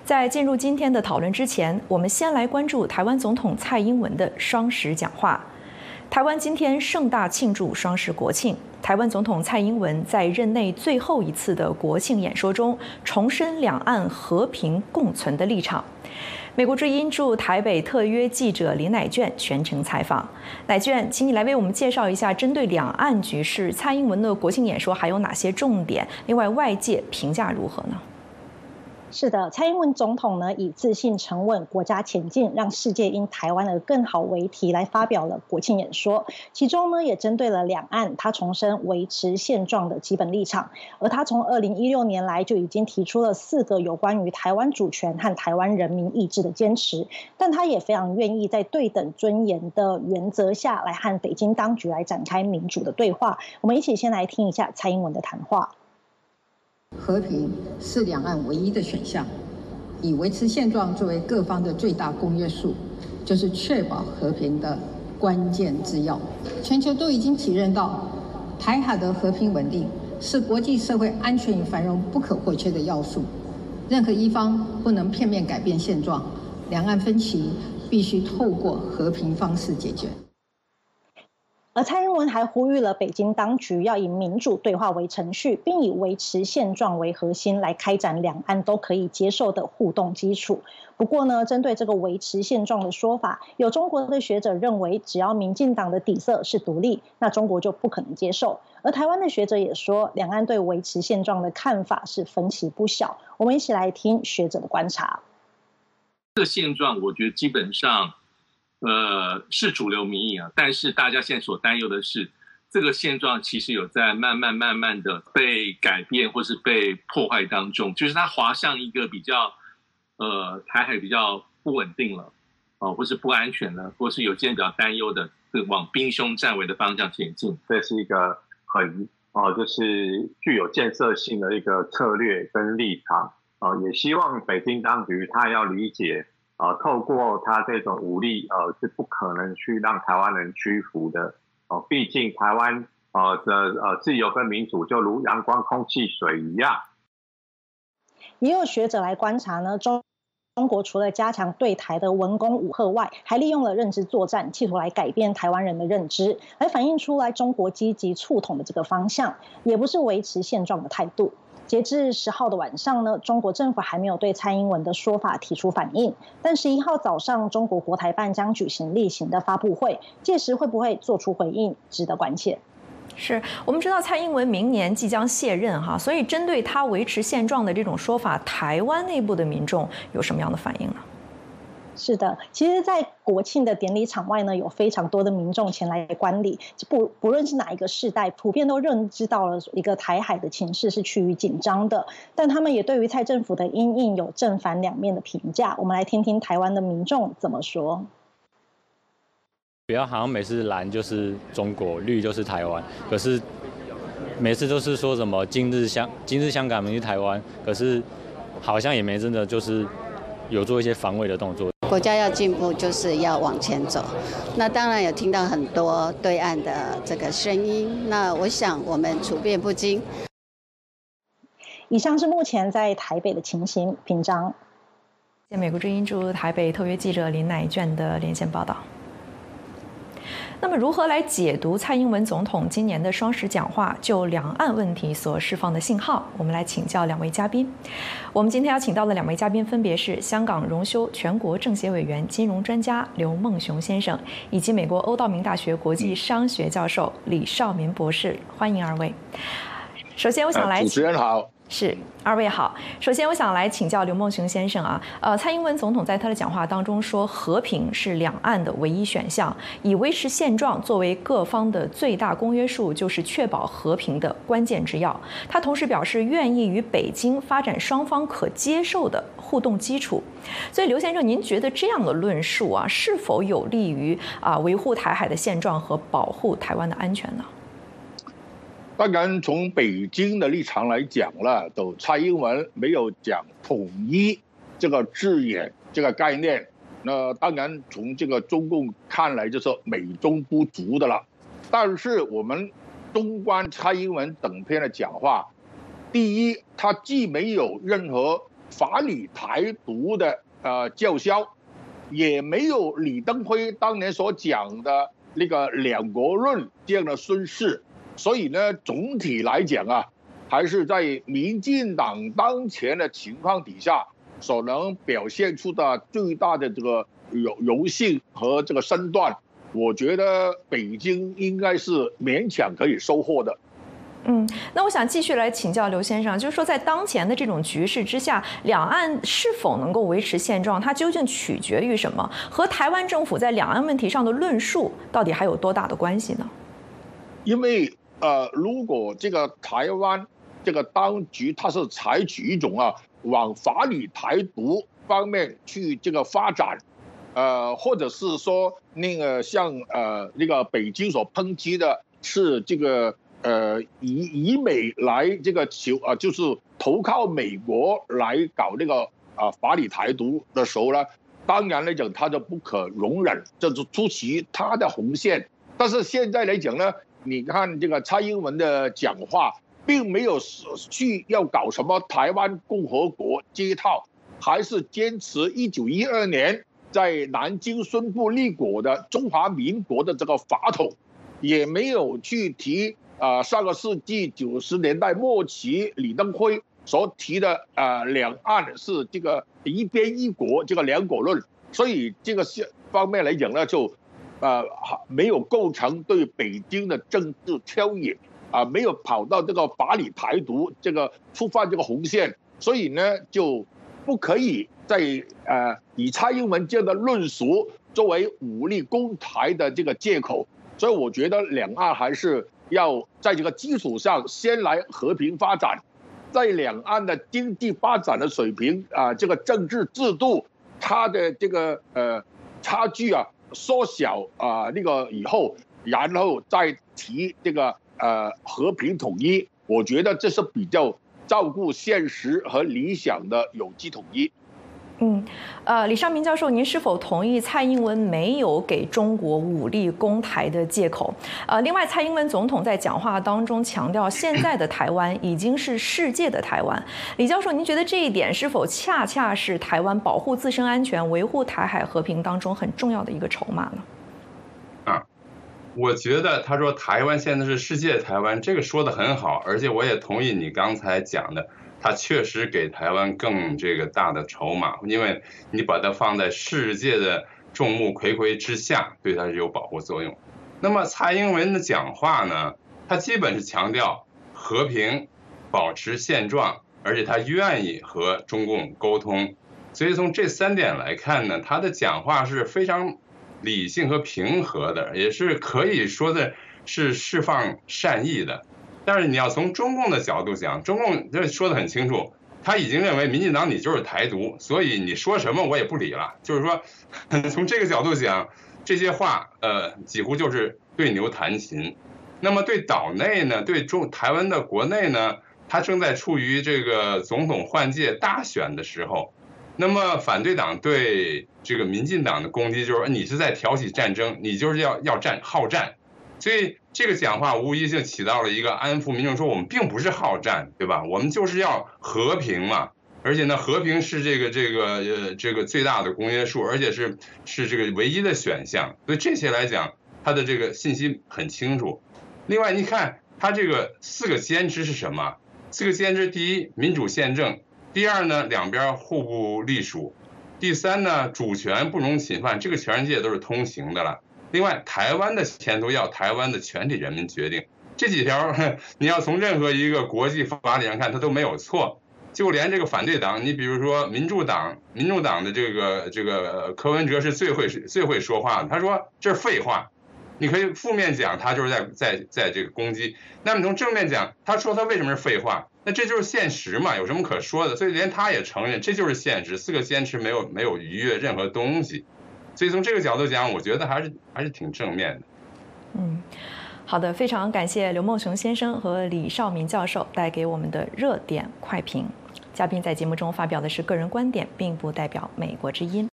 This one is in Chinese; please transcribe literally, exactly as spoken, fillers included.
在进入今天的讨论之前，我们先来关注台湾总统蔡英文的双十讲话。台湾今天盛大庆祝双十国庆。台湾总统蔡英文在任内最后一次的国庆演说中，重申两岸和平共存的立场。美国之音驻台北特约记者林乃卷全程采访。乃卷，请你来为我们介绍一下，针对两岸局势，蔡英文的国庆演说还有哪些重点？另外，外界评价如何呢？ 是的，蔡英文总统呢以自信沉稳、国家前进，让世界因台湾而更好为题来发表了国庆演说。其中呢也针对了两岸，他重申维持现状的基本立场。而他从二零一六年来就已经提出了四个有关于台湾主权和台湾人民意志的坚持，但他也非常愿意在对等尊严的原则下来和北京当局来展开民主的对话。我们一起先来听一下蔡英文的谈话。 和平是两岸唯一的选项，以维持现状作为各方的最大公约数，就是确保和平的关键之要。全球都已经体认到，台海的和平稳定是国际社会安全与繁荣不可或缺的要素。任何一方不能片面改变现状，两岸分歧必须透过和平方式解决。 而蔡英文还呼吁了北京当局要以民主对话为程序，并以维持现状为核心来开展两岸都可以接受的互动基础。不过呢，针对这个维持现状的说法，有中国的学者认为，只要民进党的底色是独立，那中国就不可能接受。而台湾的学者也说，两岸对维持现状的看法是分歧不小。我们一起来听学者的观察。 这个现状，我觉得基本上。呃，是主流民意啊，但是大家现在所担忧的是，这个现状其实有在慢慢慢慢的被改变或是被破坏当中，就是它滑向一个比较，呃，台海比较不稳定了，哦、呃，或是不安全了，或是有些人比较担忧的，是往兵凶战危的方向前进。 这是一个很哦、呃，就是具有建设性的一个策略跟立场啊、呃，也希望北京当局他要理解。呃，透过他这种武力，呃，是不可能去让台湾人屈服的。哦、呃，毕竟台湾呃的呃自由跟民主就如阳光、空气、水一样。 也有学者来观察呢，中中国除了加强对台的文攻武吓外，还利用了认知作战，企图来改变台湾人的认知，来反映出来中国积极促统的这个方向，也不是维持现状的态度。截至十号的晚上呢，中国政府还没有对蔡英文的说法提出反应。但十一号早上，中国国台办将举行例行的发布会，届时会不会做出回应，值得关切。 是我们知道蔡英文明年即将卸任哈，所以针对他维持现状的这种说法，台湾内部的民众有什么样的反应呢？ 是的，其实在国庆的典礼场外呢，有非常多的民众前来观礼，不不论是哪一个世代，普遍都认知到了一个台海的情势是趋于紧张的，但他们也对于蔡政府的因应有正反两面的评价。我们来听听台湾的民众怎么说。 不要好像每次蓝就是中国，绿就是台湾，可是每次都是说什么今日香今日香港，明日台湾，可是好像也没真的就是有做一些防卫的动作。 国家要进步，就是要往前走。那当然有听到很多对岸的这个声音，那我想我们处变不惊。 以上是目前在台北的情形。平章， 谢谢美国之音驻台北特约记者林乃卷的连线报道。那么，如何来解读蔡英文总统今年的双十讲话就两岸问题所释放的信号？我们来请教两位嘉宾。我们今天邀请到的两位嘉宾分别是香港荣休全国政协委员、金融专家刘梦熊先生，以及美国欧道明大学国际商学教授李绍民博士。欢迎二位。首先，我想来主持人好。 是，二位好。首先，我想来请教刘梦熊先生啊，呃，蔡英文总统在他的讲话当中说，和平是两岸的唯一选项，以维持现状作为各方的最大公约数，就是确保和平的关键之要。他同时表示愿意与北京发展双方可接受的互动基础。所以，刘先生，您觉得这样的论述啊，是否有利于啊维护台海的现状和保护台湾的安全呢？ 当然，从北京的立场来讲了，都蔡英文没有讲统一这个字眼、这个概念。那当然，从这个中共看来就是美中不足的了。但是我们纵观蔡英文整篇的讲话，第一，他既没有任何法理台独的呃叫嚣，也没有李登辉当年所讲的那个两国论这样的宣示。所以呢，总体来讲啊，还是在民进党当前的情况底下所能表现出的最大的这个柔柔性和这个身段，我觉得北京应该是勉强可以收获的。 嗯，那我想继续来请教刘先生，就是说在当前的这种局势之下，两岸是否能够维持现状，它究竟取决于什么？和台湾政府在两岸问题上的论述到底还有多大的关系呢？ 因为呃，如果这个台湾这个当局它是采取一种啊往法理台独方面去这个发展，呃，或者是说那个像呃那个北京所抨击的是这个。呃，以以美来这个求啊，就是投靠美国来搞这个啊法理台独的时候呢，当然来讲他就不可容忍，这是出其他的红线。但是现在来讲呢，你看这个蔡英文的讲话，并没有去要搞什么台湾共和国这一套，还是坚持一九一二年在南京宣布立国的中华民国的这个法统，也没有去提。啊、呃，上个世纪九十年代末期，李登辉所提的呃两岸是这个一边一国这个两国论，所以这个方面来讲呢，就呃没有构成对北京的政治挑引啊、呃，没有跑到这个法理台独这个触犯这个红线，所以呢就不可以在呃以蔡英文这样的论述作为武力攻台的这个借口，所以我觉得两岸还是。要在这个基础上先来和平发展，在两岸的经济发展的水平啊，这个政治制度它的这个呃差距啊缩小啊那个以后，然后再提这个呃和平统一，我觉得这是比较照顾现实和理想的有机统一。 嗯，呃，李尚明教授，您是否同意蔡英文没有给中国武力攻台的借口？呃，另外，蔡英文总统在讲话当中强调，现在的台湾已经是世界的台湾。李教授，您觉得这一点是否恰恰是台湾保护自身安全、维护台海和平当中很重要的一个筹码呢？ 啊，我觉得他说台湾现在是世界台湾，这个说得很好，而且我也同意你刚才讲的。它确实给台湾更这个大的筹码，因为你把它放在世界的众目睽睽之下，对它是有保护作用。那么蔡英文的讲话呢，他基本是强调和平、保持现状，而且他愿意和中共沟通。所以从这三点来看呢，他的讲话是非常理性和平和的，也是可以说的是释放善意的。但是你要从中共的角度讲，中共这说得很清楚，他已经认为民进党你就是台独，所以你说什么我也不理了。就是说，从这个角度讲，这些话呃几乎就是对牛弹琴。那么对岛内呢，对中台湾的国内呢，他正在处于这个总统换届大选的时候，那么反对党对这个民进党的攻击就是你是在挑起战争，你就是要要战好战。所以这个讲话无疑就起到了一个安抚民众，说我们并不是好战，对吧？我们就是要和平嘛。而且呢，和平是这个这个呃这个最大的公约数，而且是是这个唯一的选项。所以这些来讲，它的这个信息很清楚。另外，你看它这个四个坚持是什么？四个坚持：第一，民主宪政；第二呢，两边互不隶属；第三呢，主权不容侵犯，这个全世界都是通行的了。另外，台湾的前途要台湾的全体人民决定。这几条，你要从任何一个国际法理上看，它都没有错。就连这个反对党，你比如说民主党，民主党的这个这个柯文哲是最会最会说话的。他说这是废话，你可以负面讲，他就是在在在这个攻击。那么从正面讲，他说他为什么是废话？那这就是现实嘛，有什么可说的？所以连他也承认这就是现实，四个坚持没有没有逾越任何东西。所以从这个角度讲，我觉得还是还是挺正面的。 嗯，好的，非常感谢刘梦熊先生和李绍民教授带给我们的热点快评。嘉宾在节目中发表的是个人观点，并不代表美国之音。